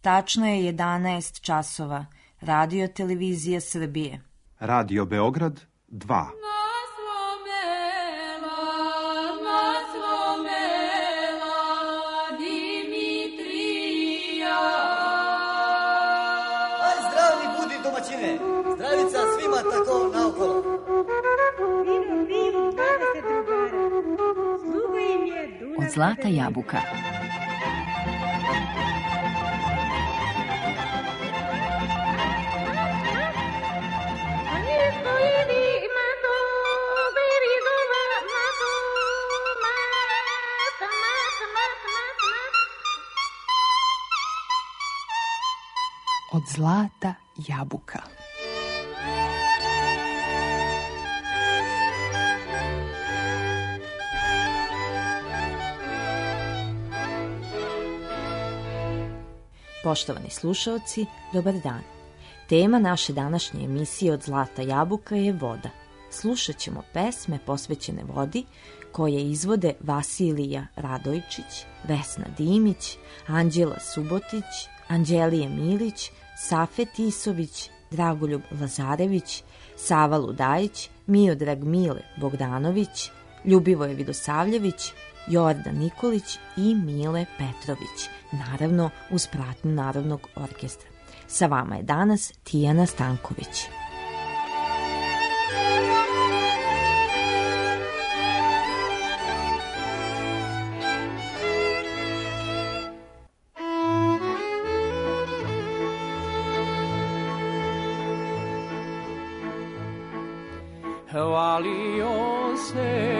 Tačno je 11 časova. Radio Televizija Srbije. Radio Beograd 2. Zdravica svima tako naokolo. Od Zlata jabuka. Od Zlata jabuka. Poštovani slušaoci, dobar dan. Tema naše današnje emisije Od Zlata jabuka je voda. Slušat ćemo pesme posvećene vodi koje izvode Vasilija Radojčić, Vesna Dimić, Anđela Subotić, Anđelije Milić, Safet Isović, Dragoljub Lazarević, Sava Ludajić, Miodrag Mile Bogdanović, Ljubivoje Vidosavljević, Jordan Nikolić i Mile Petrović, naravno uz pratnju Narodnog orkestra. Sa vama je danas Tijana Stanković. Hvalio se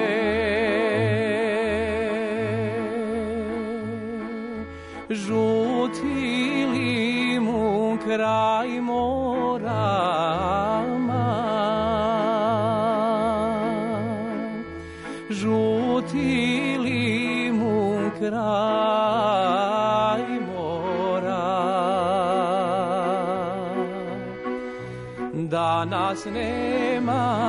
žuti limun kraj morama, žuti limun kraj mora. Danas nema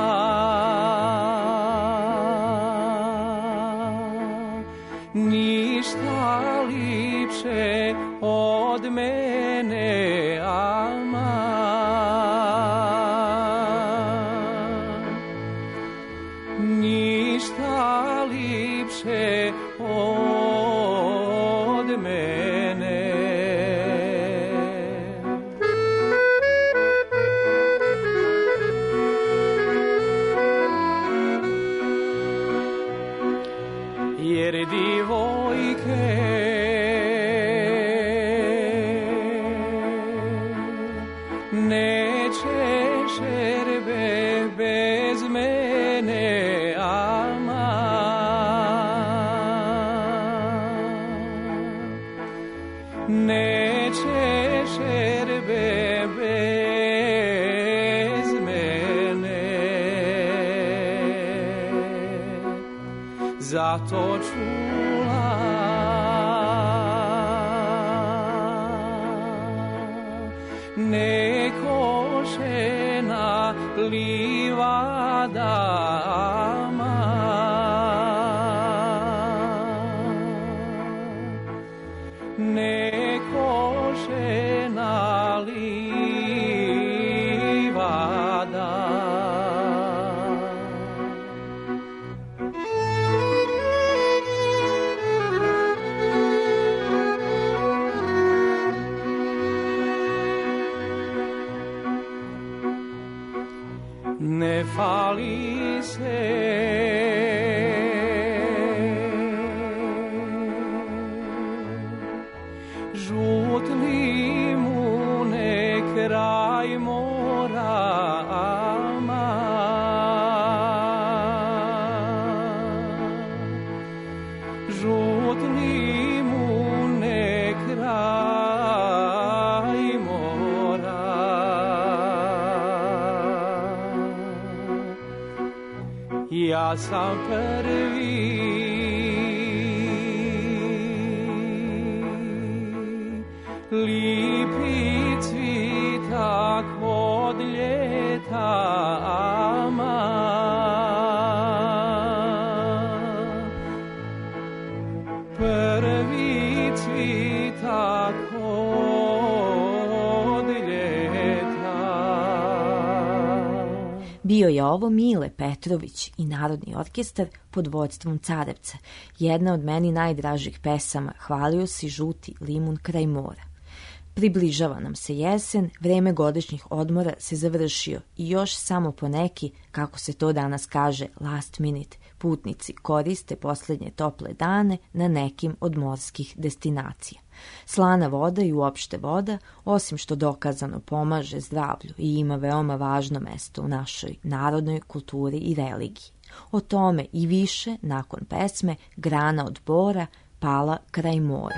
ništa liče od mene, ama ništa liče od mene. Jer divojke neće šerbe bez mene, ama neće šerbe bez mene. Zato čula nekošena livada, ama nekošena livada. Ne fali se žut limune kraj mora, ama žut limune kraj mora. Ja sam prvi lipi cvitak od ljeta, ama prvi cvitak od Bio je ovo Mile Petrović i Narodni orkestar pod vođstvom Carevca. Jedna od meni najdražih pesama, Hvalio si žuti limun kraj mora. Približava nam se jesen, vreme godišnjih odmora se završio i još samo poneki, kako se to danas kaže, last minute, putnici koriste posljednje tople dane na nekim od morskih destinacija. Slana voda i uopšte voda, osim što dokazano pomaže zdravlju i ima veoma važno mesto u našoj narodnoj kulturi i religiji. O tome i više nakon pesme Grana od bora pala kraj mora.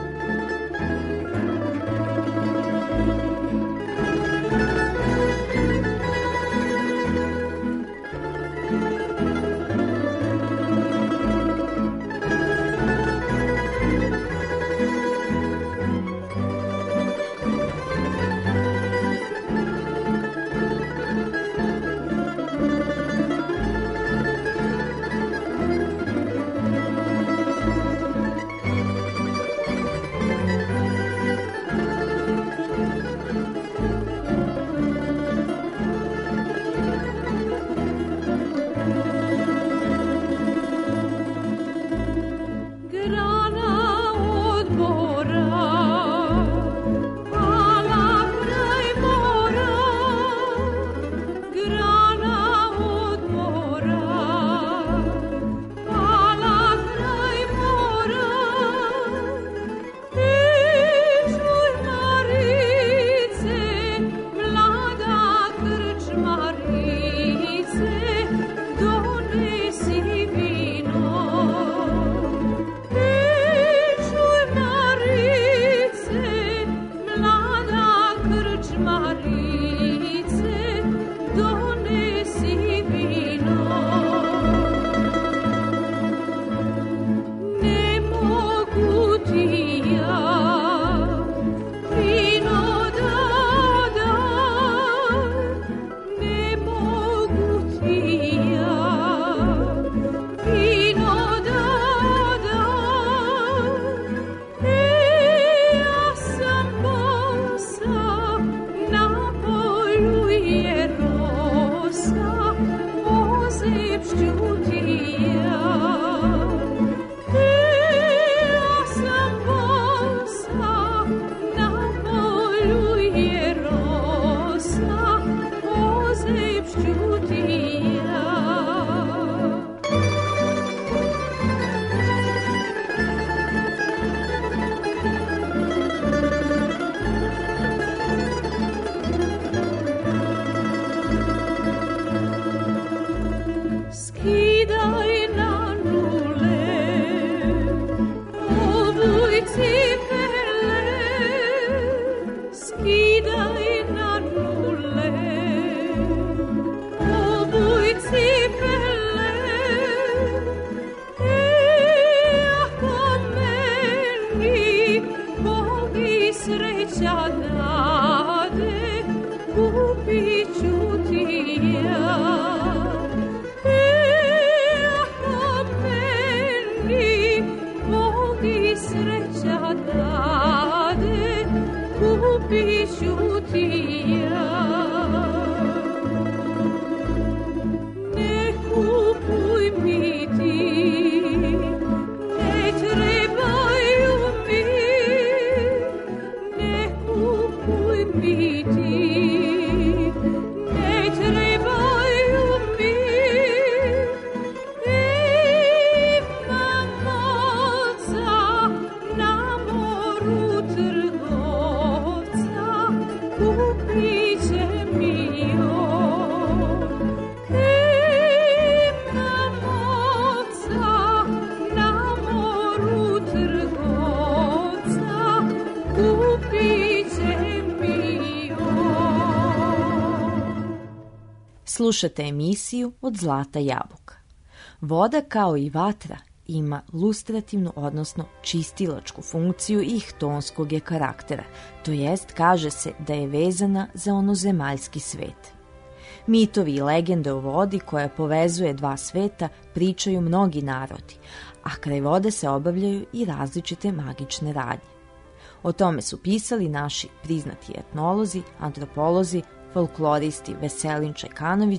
Slušate emisiju Od zlata jabuka. Voda kao i vatra ima lustrativnu, odnosno čistilačku funkciju i htonskog je karaktera, to jest kaže se da je vezana za onozemaljski svet. Mitovi i legende o vodi koja povezuje dva sveta pričaju mnogi narodi, a kraj vode se obavljaju i različite magične radnje. O tome su pisali naši priznati etnolozi, antropolozi, folkloristi Veselin Čekanović,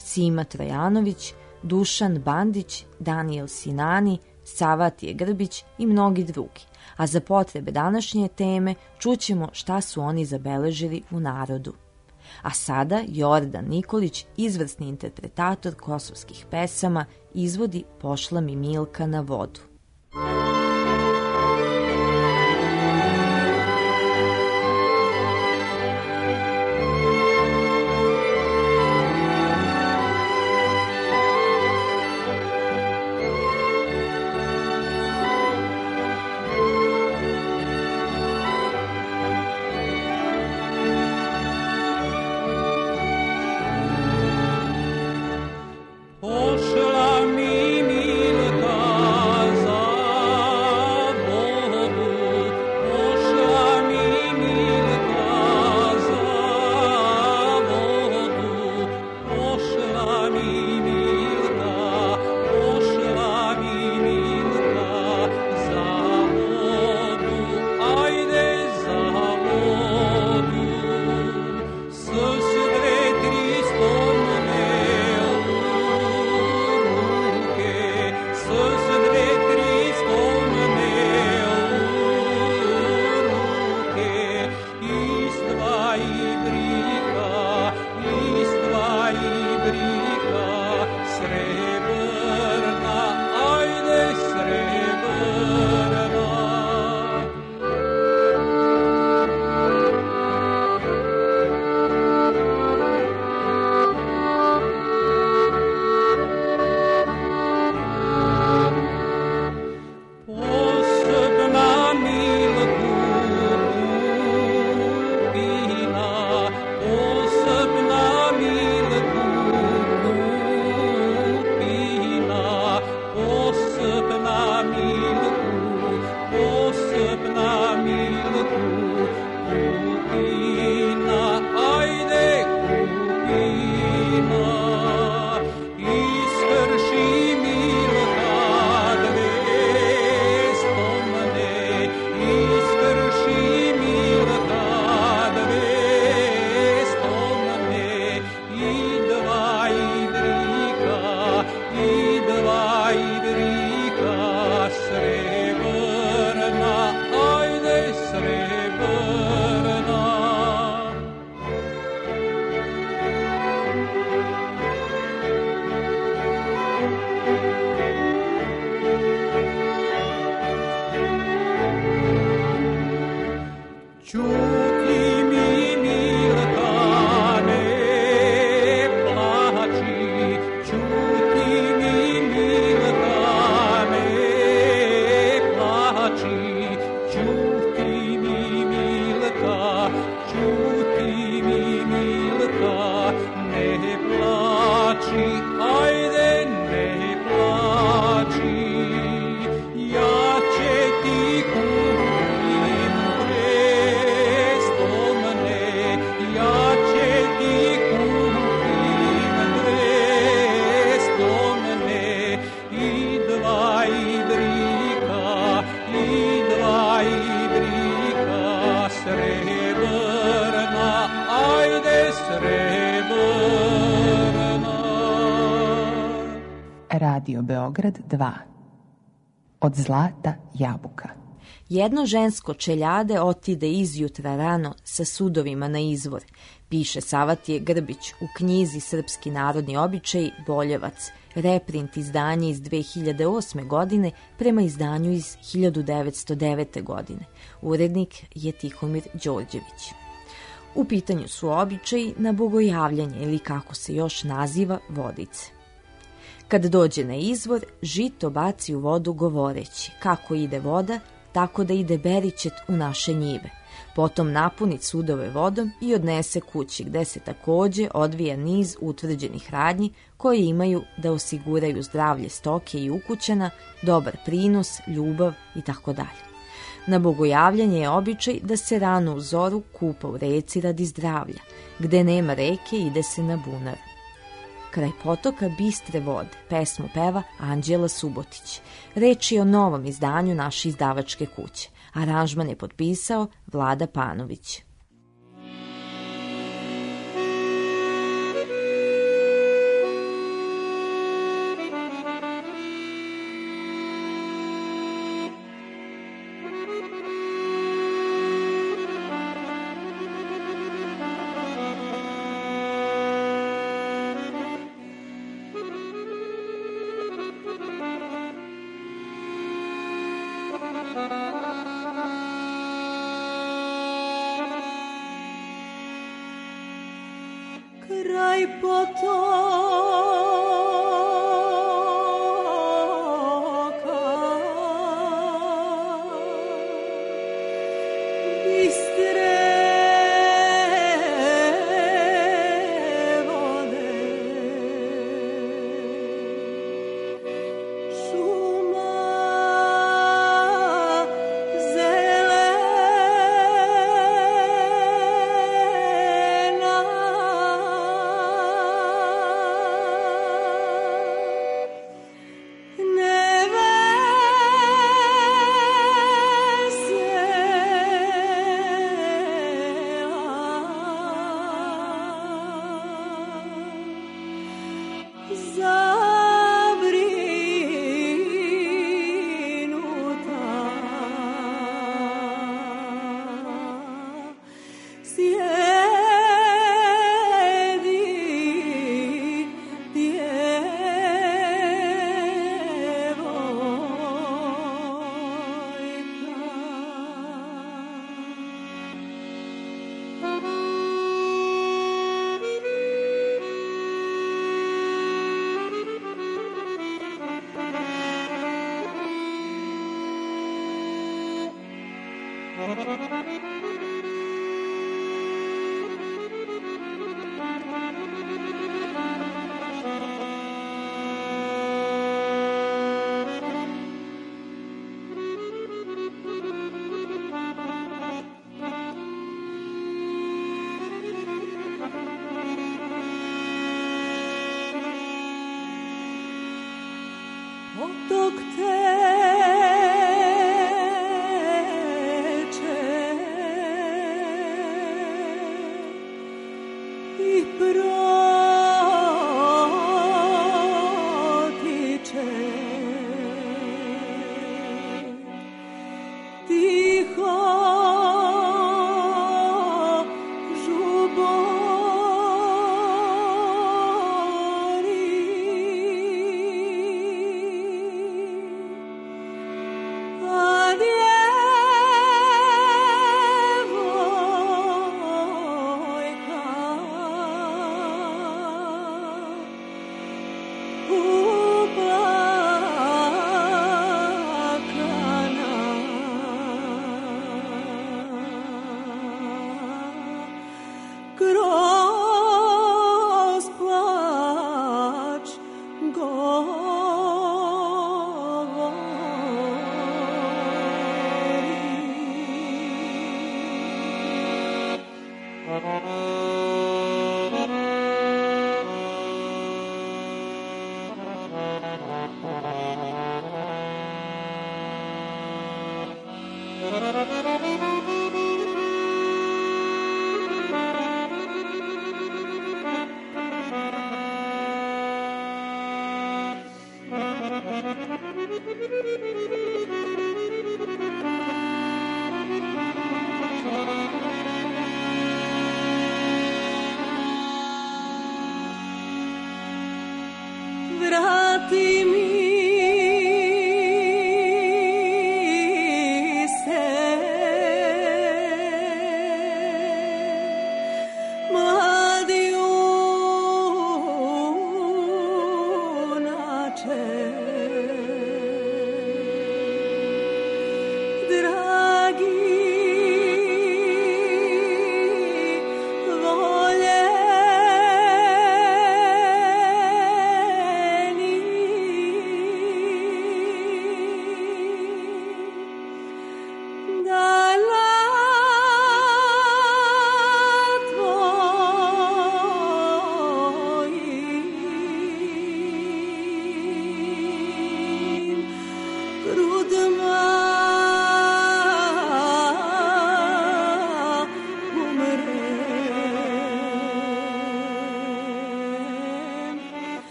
Sima Trajanović, Dušan Bandić, Danijel Sinani, Savatije Grbić i mnogi drugi. A za potrebe današnje teme čućemo šta su oni zabeležili u narodu. A sada Jordan Nikolić, izvrsni interpretator kosovskih pesama, izvodi Pošla mi Milka na vodu. Pošla mi Milka Radio Beograd 2. Od zlata jabuka. Jedno žensko čeljade otide izjutra rano sa sudovima na izvor, piše Savatije Grbić u knjizi Srpski narodni običaj Boljevac, reprint izdanje iz 2008. godine prema izdanju iz 1909. godine. Urednik je Tihomir Đorđević. U pitanju su običaji na bogojavljanje ili kako se još naziva vodice. Kad dođe na izvor, žito baci u vodu govoreći kako ide voda, tako da ide beričet u naše njive. Potom napuni sudove vodom i odnese kući gde se takođe odvija niz utvrđenih radnji koje imaju da osiguraju zdravlje stoke i ukućana, dobar prinos, ljubav itd. Na bogojavljanje je običaj da se rano u zoru kupa u reci radi zdravlja. Gde nema reke ide se na bunar. Kraj potoka bistre vode pesmu peva Anđela Subotić. Reč je o novom izdanju naše izdavačke kuće. Aranžman je potpisao Vlada Panović.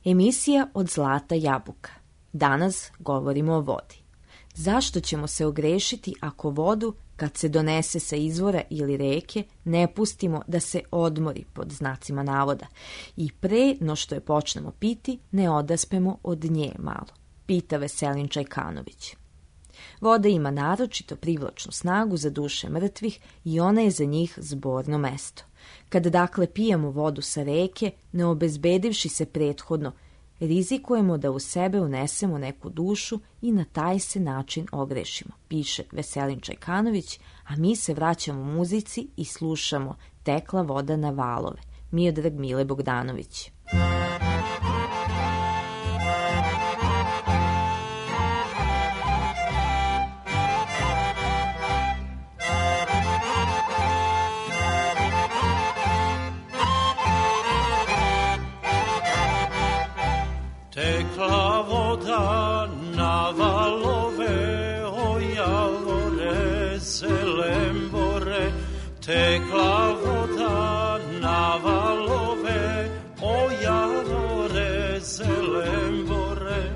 Emisija Od zlata jabuka. Danas govorimo o vodi. Zašto ćemo se ogrešiti ako vodu, kad se donese sa izvora ili reke, ne pustimo da se odmori, pod znacima navoda, i pre no što je počnemo piti, ne odaspemo od nje malo, pita Veselin Čajkanović. Voda ima naročito privlačnu snagu za duše mrtvih i ona je za njih zborno mesto. Kada dakle pijemo vodu sa reke, ne obezbedivši se prethodno, rizikujemo da u sebe unesemo neku dušu i na taj se način ogrešimo, piše Veselin Čajkanović, a mi se vraćamo muzici i slušamo Tekla voda na valove, Miodrag Mile Bogdanović. Tekla voda na valove, o javore, zelembore. Tekla voda na valove, o javore, zelembore.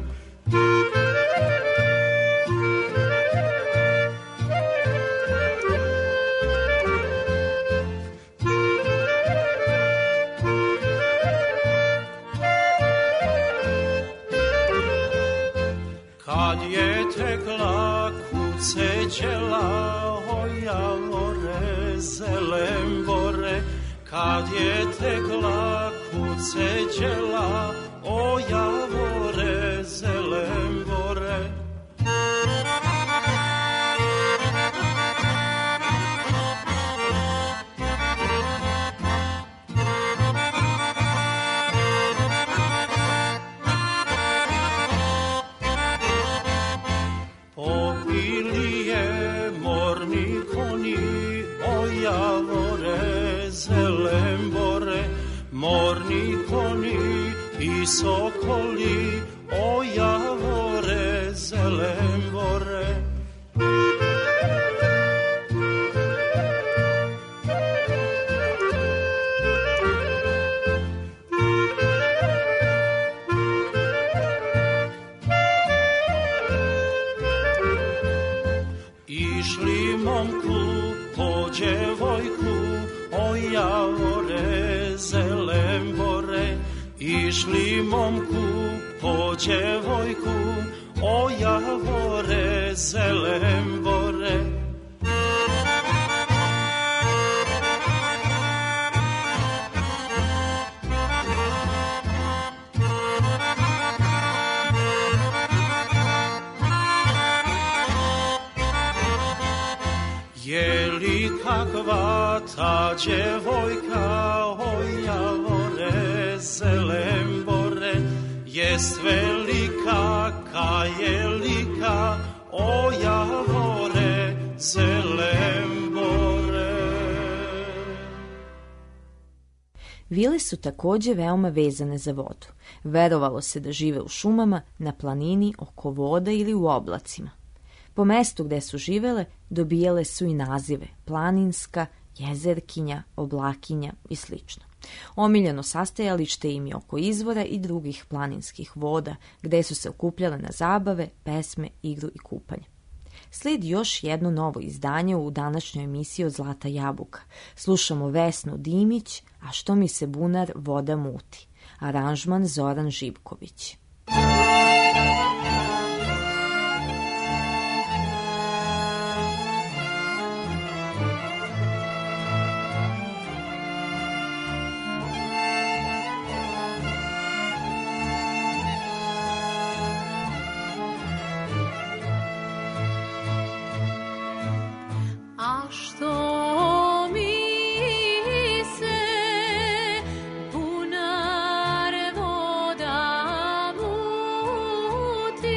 Kad je tekla kuceđela, o javore, zelembore. Kad je tekla kuceđela, o javore, zelembore. Popili je morni koni, o javore, zelembore. Morni koni i sokoli, o javore, zelembore. Išli momku po djevojku, o javore, zelembore. Išli momku po djevojku, o javore, zelembore. Je li kakva ta djevojka, o javore, zelembore. Jest velika, ka je lika, o javore, zelembore. Vile su takođe veoma vezane za vodu. Verovalo se da žive u šumama, na planini, oko voda ili u oblacima. Po mestu gde su živele dobijale su i nazive planinska, jezerkinja, oblakinja i sl. Omiljeno sastajalište im je oko izvora i drugih planinskih voda, gde su se okupljale na zabave, pesme, igru i kupanje. Slijedi još jedno novo izdanje u današnjoj emisiji Od zlata jabuka. Slušamo Vesnu Dimić, A što mi se bunar voda muti. Aranžman Zoran Živković. Bunar voda muti.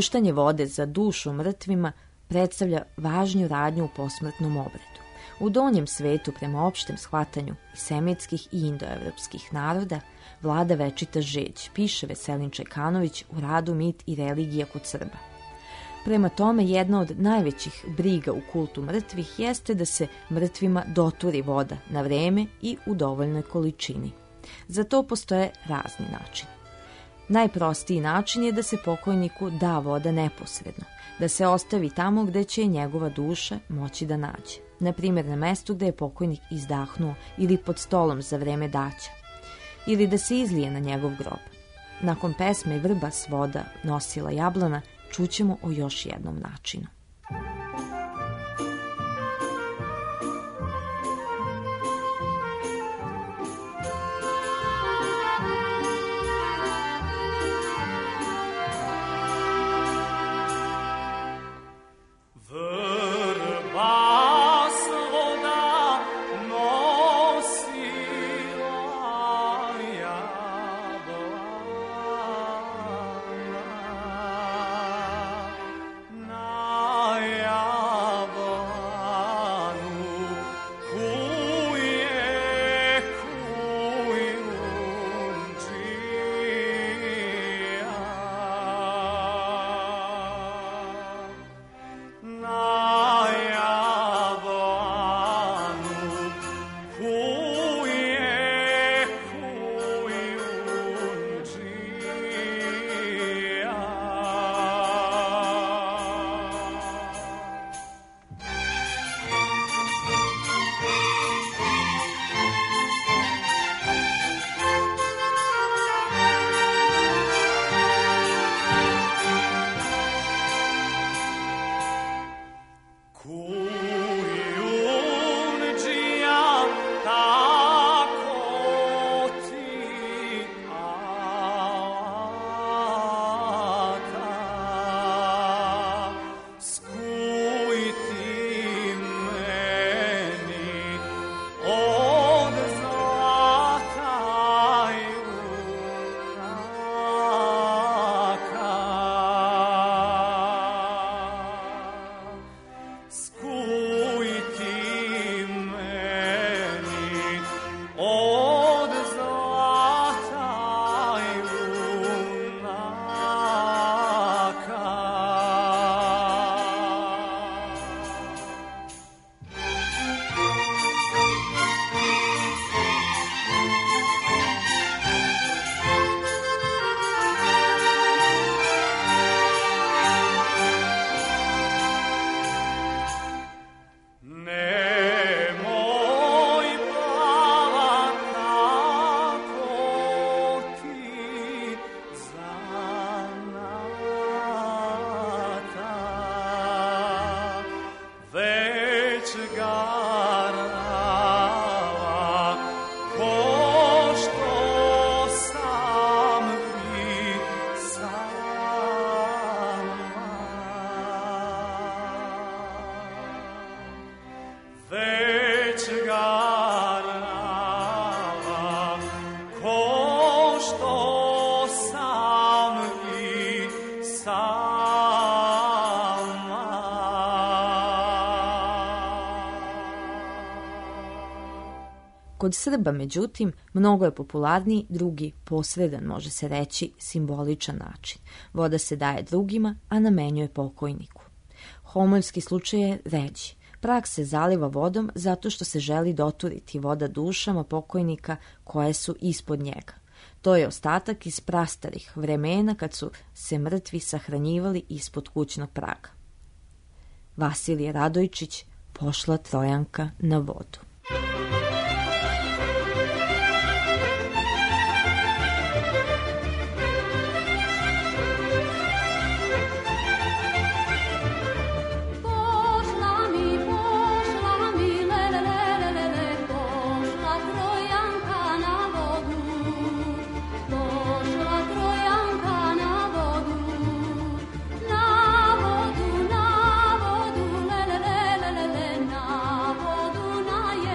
Puštanje vode za dušu mrtvima predstavlja važnju radnju u posmrtnom obredu. U donjem svetu, prema opštem shvatanju i semitskih i indoevropskih naroda, vlada večita žeđ, piše Veselin Čekanović u radu Mit i religija kod Srba. Prema tome, jedna od najvećih briga u kultu mrtvih jeste da se mrtvima doturi voda na vreme i u dovoljnoj količini. Za to postoje razni načini. Najprostiji način je da se pokojniku da voda neposredno, da se ostavi tamo gde će njegova duša moći da nađe. Na primjer, na mestu gde je pokojnik izdahnuo ili pod stolom za vreme daća, ili da se izlije na njegov grob. Nakon pesme Vrba s voda nosila jablana, čućemo o još jednom načinu. Kod Srba, međutim, mnogo je popularniji drugi, posredan, može se reći, simboličan način. Voda se daje drugima, a namenjuje pokojniku. Homoljski slučaj je ređi. Prah se zaliva vodom zato što se želi doturiti voda dušama pokojnika koje su ispod njega. To je ostatak iz prastarih vremena kad su se mrtvi sahranjivali ispod kućnog praga. Vasilije Radojčić, Pošla Trojanka na vodu. Na vodu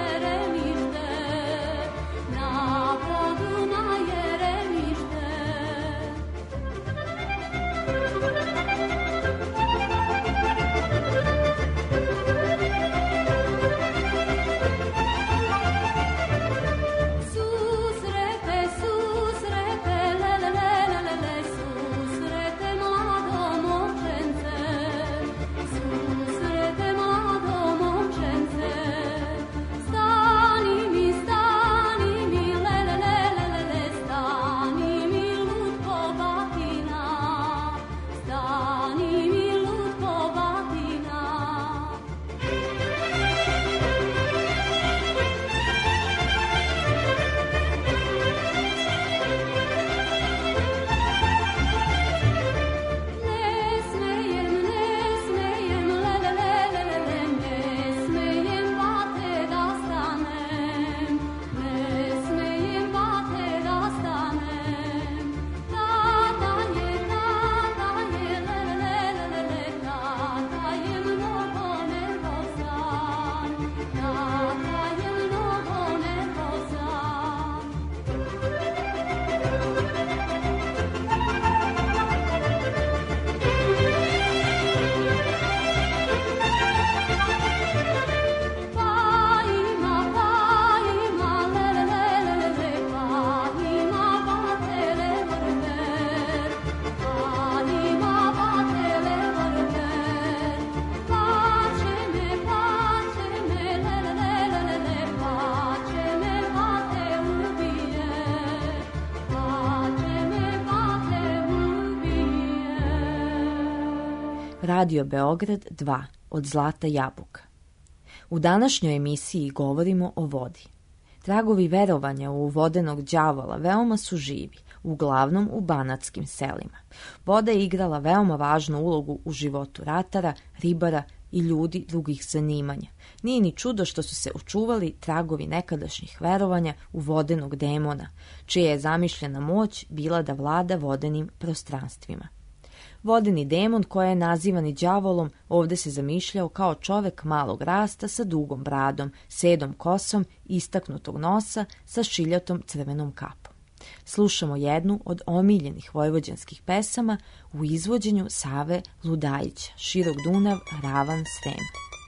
Radio Beograd 2 od Zlata Jabuka. U današnjoj emisiji govorimo o vodi. Tragovi verovanja u vodenog đavola veoma su živi, uglavnom u banatskim selima. Voda je igrala veoma važnu ulogu u životu ratara, ribara i ljudi drugih zanimanja. Nije ni čudo što su se očuvali tragovi nekadašnjih verovanja u vodenog demona, čija je zamišljena moć bila da vlada vodenim prostranstvima. Vodeni demon, koji je nazivan i đavolom, ovdje se zamišljao kao čovek malog rasta sa dugom bradom, sedom kosom, istaknutog nosa sa šiljatom crvenom kapom. Slušamo jednu od omiljenih vojvođanskih pesama u izvođenju Save Ludajića, Širok Dunav, ravan Srem.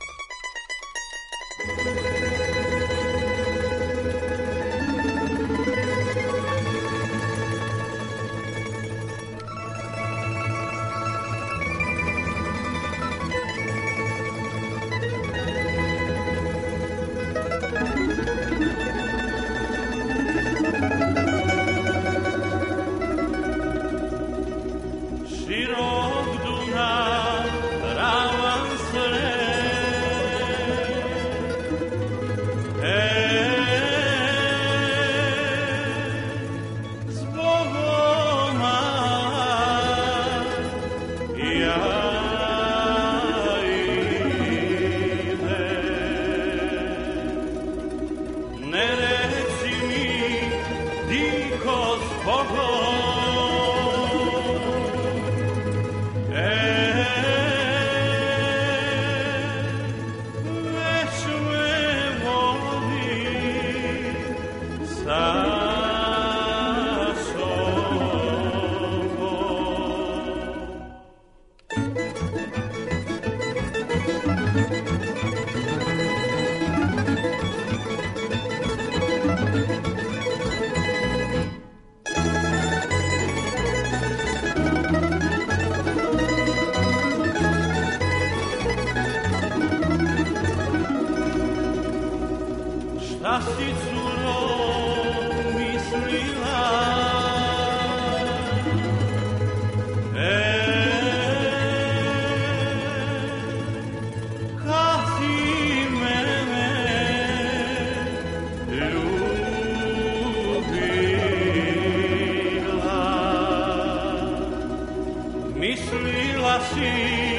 Mislila si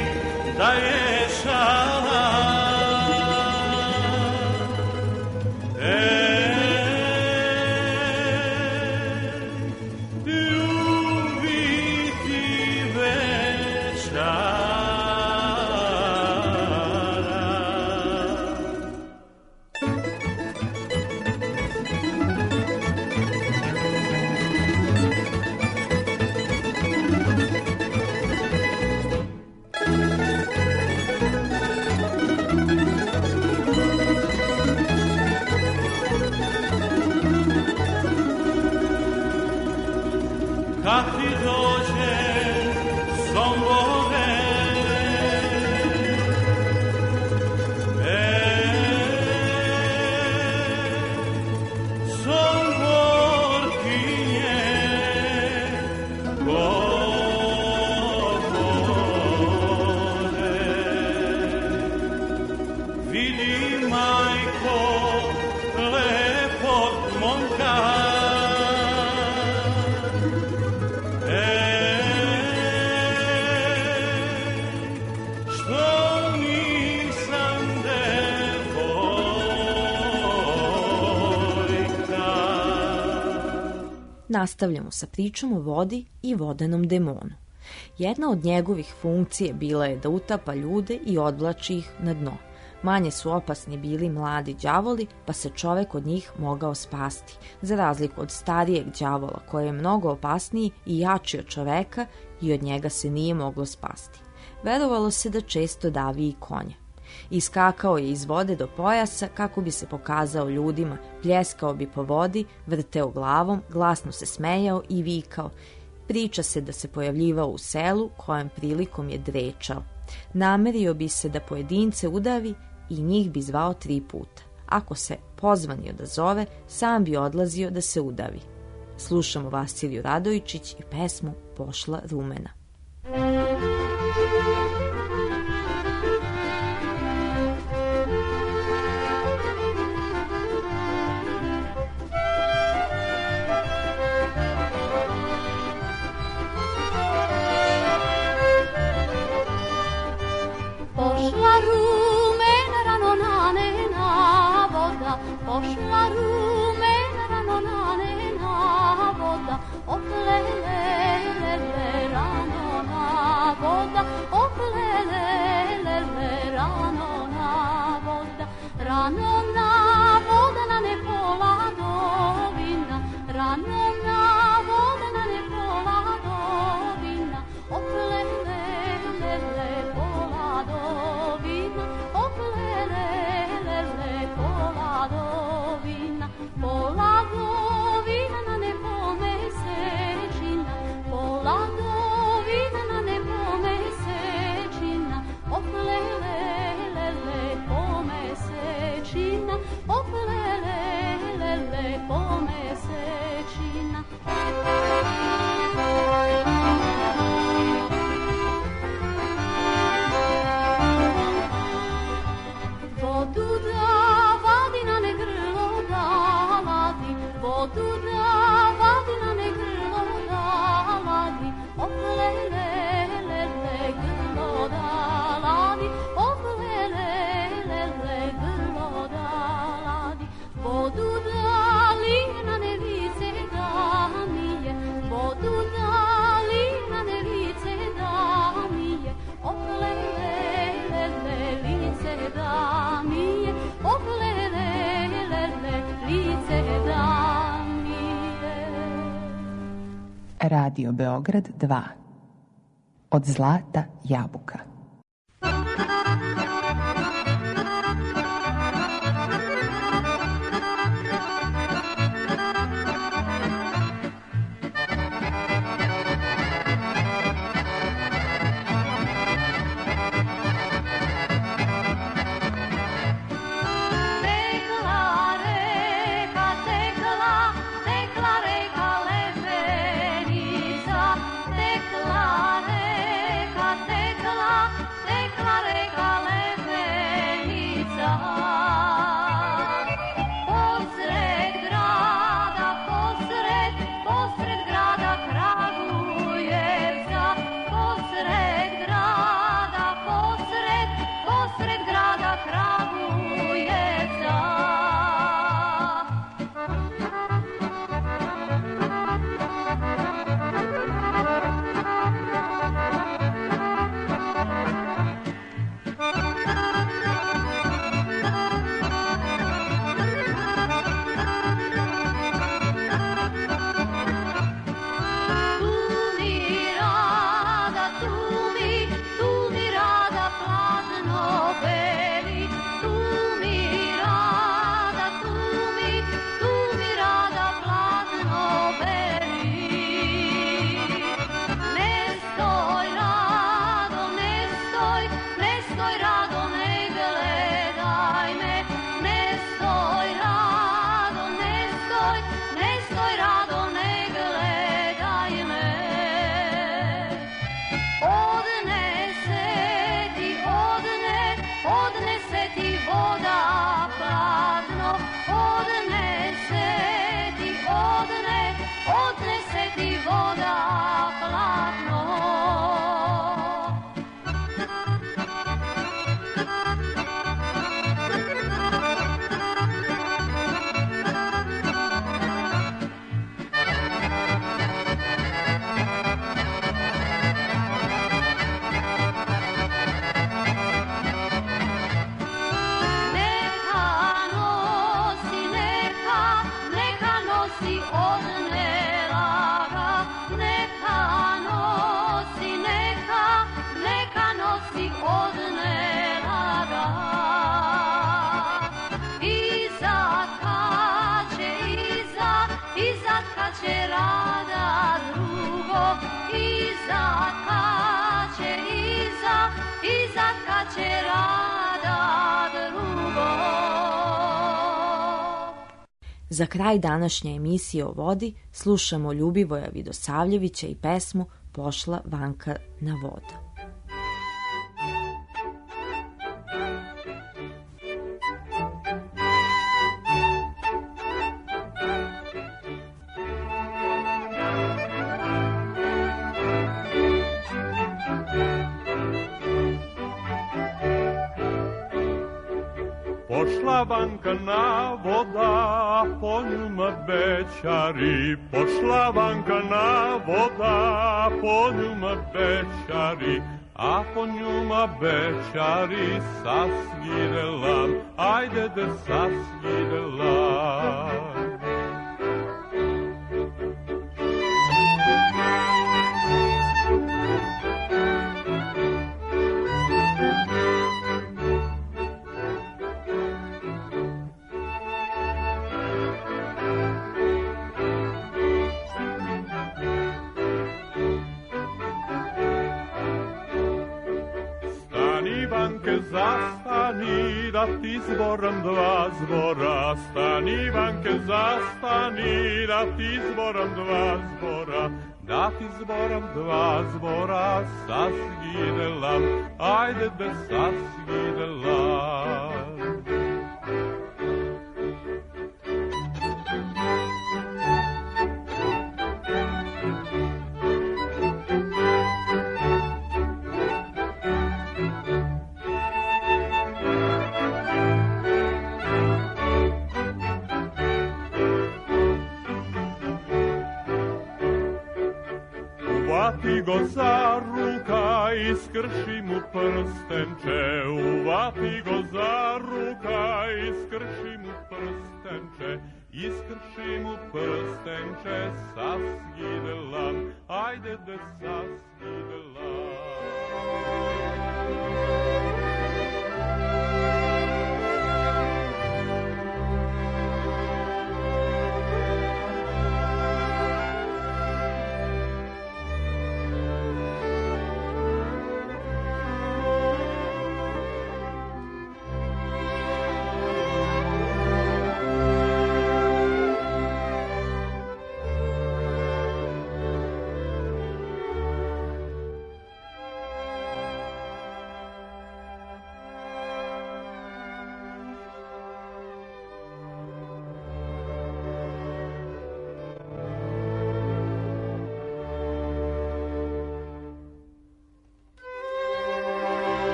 da je šala, ljubiti večara. Kad ti dođe Sombore, Somborkinje, govore, vidi majko lepog momka, Nastavljamo sa pričom o vodi i vodenom demonu. Jedna od njegovih funkcije bila je da utapa ljude i odvlači ih na dno. Manje su opasni bili mladi đavoli, pa se čovek od njih mogao spasti, za razliku od starijeg đavola koji je mnogo opasniji i jači od čoveka i od njega se nije moglo spasti. Verovalo se da često davi i konja. Iskakao je iz vode do pojasa kako bi se pokazao ljudima, pljeskao bi po vodi, vrteo glavom, glasno se smejao i vikao. Priča se da se pojavljivao u selu, kojem prilikom je drečao. Namerio bi se da pojedince udavi i njih bi zvao 3 puta. Ako se pozvanio da zove, sam bi odlazio da se udavi. Slušamo Vasiliju Radojičić i pesmu Pošla rumena. Pošla rumena rano nanena voda, pošla rumena rano nanena voda, oplelelele rano na voda, oplelelele rano na voda, rano na voda na ne pola dovina, rano na voda na ne pola dovina, oplelelele pola dovina, oplelelele pola dovina, pola dovina na ne pomesečina, pola dovina na ne pomesečina, oplelelele pomesečina, oplelelele pomesečina. Vodu da vadi na ne grlo da ladi, vodu da vadi na ne grlo da ladi, oplelelele grlo da ladi, oplelelele grlo da ladi, vodu da lije na ne lice da mije, vodu da lije na ne lice da mije, oplelelele lice da mije, oplelelele lice da mije. Radio Beograd 2. Od zlata jabuka. Tekla reka lepenica, tekla reka lepenica. Posred grada Kragujevca, posred grada Kragujevca. Tu mi rada platno beli, tu mi rada platno beli. Ne stoj rado, ne stoj rado, ne gledaj me, ne stoj rado, ne stoj rado, ne gledaj me. Odnese ti voda platno, odnese ti voda platno. Neka nosi od nelaga, neka nosi od nelaga. Izatkaće rada drugog, izatkaće rada drugog. Za kraj današnje emisije o vodi slušamo Ljubivoja Vidosavljevića i pesmu Pošla vanka na voda. Pošla vanka na voda, po njuma bećari. Pošla vanka na voda, po njuma bećari. A po njuma bećari sasgidelam, ajde da sasgidelam. Zastani, da ti zboram dva zbora. Stani, Ivanke, zastani, da ti zboram dva zbora. Da ti zboram dva zbora, sasgidelam, ajde da sasgidelam. Uvati go za ruka, iskrši mu prstenče. Uvati go za ruka, iskrši mu prstenče. Iskrši mu prstenče, sasgidelam, ajde da sasgidelam.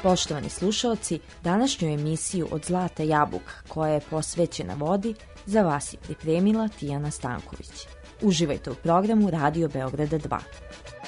Poštovani slušalci, današnju emisiju Od zlata jabuka, koja je posvećena vodi, za vas je pripremila Tijana Stanković. Uživajte u programu Radio Beograda 2.